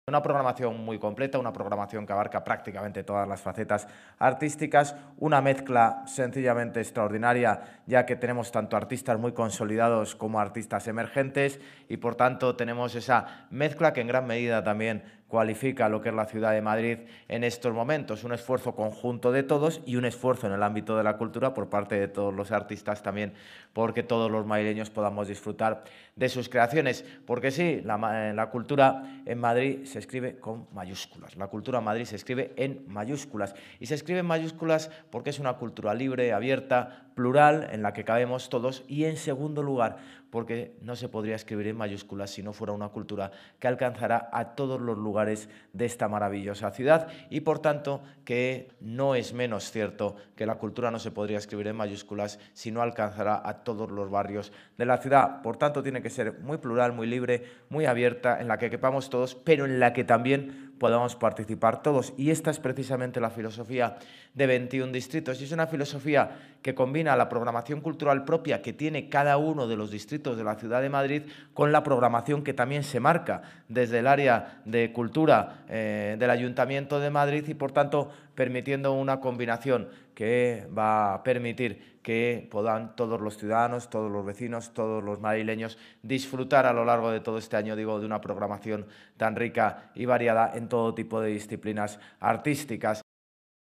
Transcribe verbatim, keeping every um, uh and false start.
Una programación muy completa, una programación que abarca prácticamente todas las facetas artísticas, una mezcla sencillamente extraordinaria, ya que tenemos tanto artistas muy consolidados como artistas emergentes y, por tanto, tenemos esa mezcla que en gran medida también cualifica lo que es la ciudad de Madrid en estos momentos. Un esfuerzo conjunto de todos y un esfuerzo en el ámbito de la cultura por parte de todos los artistas también, porque todos los madrileños podamos disfrutar de sus creaciones. Porque sí, la, la cultura en Madrid se escribe con mayúsculas. La cultura en Madrid se escribe en mayúsculas. Y se escribe en mayúsculas porque es una cultura libre, abierta, plural, en la que cabemos todos. Y, en segundo lugar, porque no se podría escribir en mayúsculas si no fuera una cultura que alcanzará a todos los lugares de esta maravillosa ciudad y, por tanto, que no es menos cierto que la cultura no se podría escribir en mayúsculas si no alcanzará a todos los barrios de la ciudad. Por tanto, tiene que ser muy plural, muy libre, muy abierta, en la que quepamos todos, pero en la que también podamos participar todos. Y esta es precisamente la filosofía de veintiún distritos. Y es una filosofía que combina la programación cultural propia que tiene cada uno de los distritos de la ciudad de Madrid con la programación que también se marca desde el área de cultura eh, del Ayuntamiento de Madrid y, por tanto, permitiendo una combinación que va a permitir que puedan todos los ciudadanos, todos los vecinos, todos los madrileños disfrutar a lo largo de todo este año, digo, de una programación tan rica y variada en todo tipo de disciplinas artísticas.